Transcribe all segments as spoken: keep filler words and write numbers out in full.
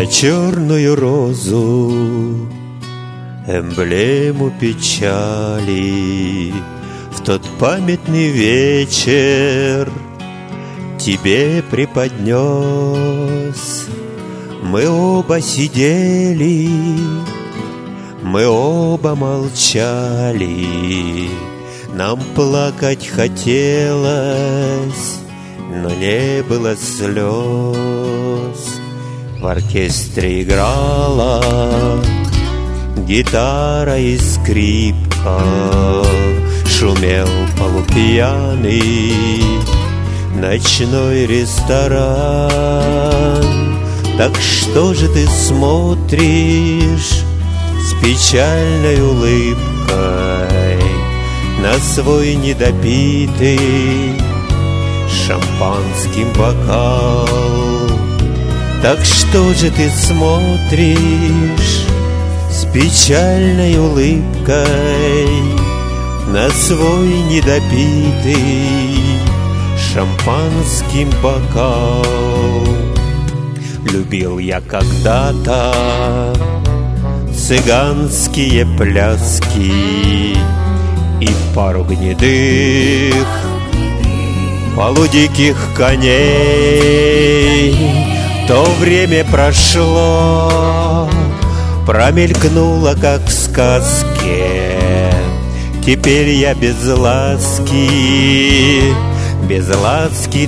на черную розу, эмблему печали. В тот памятный вечер тебе преподнес. Мы оба сидели, мы оба молчали. Нам плакать хотелось, но не было слез. В оркестре играла гитара и скрипка, шумел полупьяный ночной ресторан. Так что же ты смотришь с печальной улыбкой на свой недопитый шампанским бокал? Так что же ты смотришь с печальной улыбкой на свой недопитый шампанским бокал? Любил я когда-то цыганские пляски и пару гнедых полудиких коней. То время прошло, промелькнуло, как в сказке. Теперь я без ласки, без ласки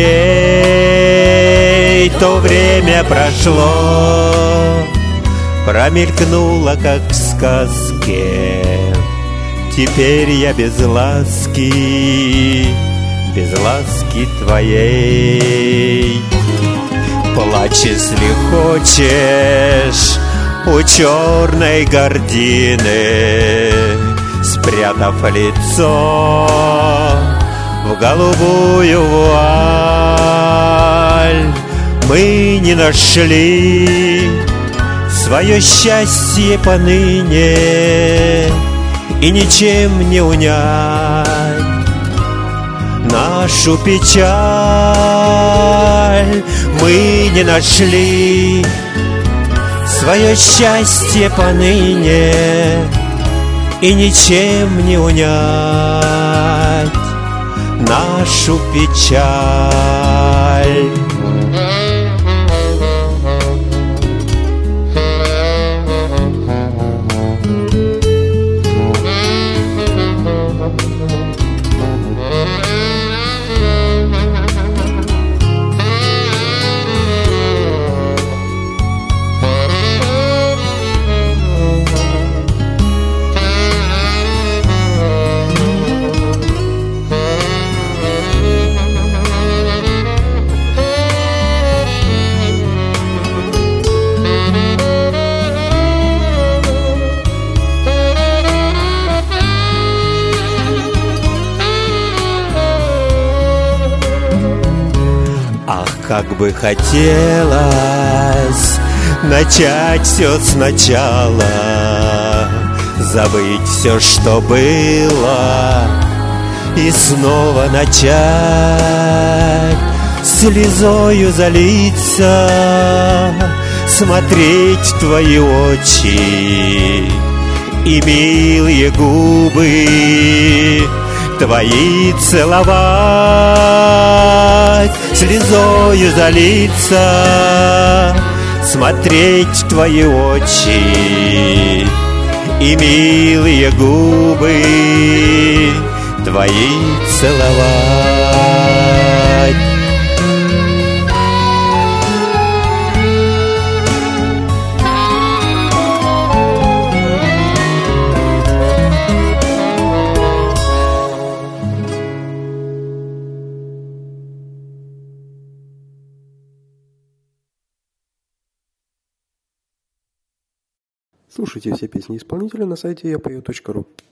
твоей. То время прошло, промелькнуло, как в сказке. Теперь я без ласки, без ласки твоей. Плачь, если хочешь, у черной гардины, спрятав лицо в голубую вуаль. Мы не нашли свое счастье поныне, и ничем не унять нашу печаль. Мы не нашли свое счастье поныне, и ничем не унять нашу печаль. Как бы хотелось начать все сначала, забыть все, что было, и снова начать, слезою залиться, смотреть в твои очи и милые губы твои целовать, слезою залиться, смотреть в твои очи и милые губы твои целовать. Слушайте все песни исполнителя на сайте я пою точка ру.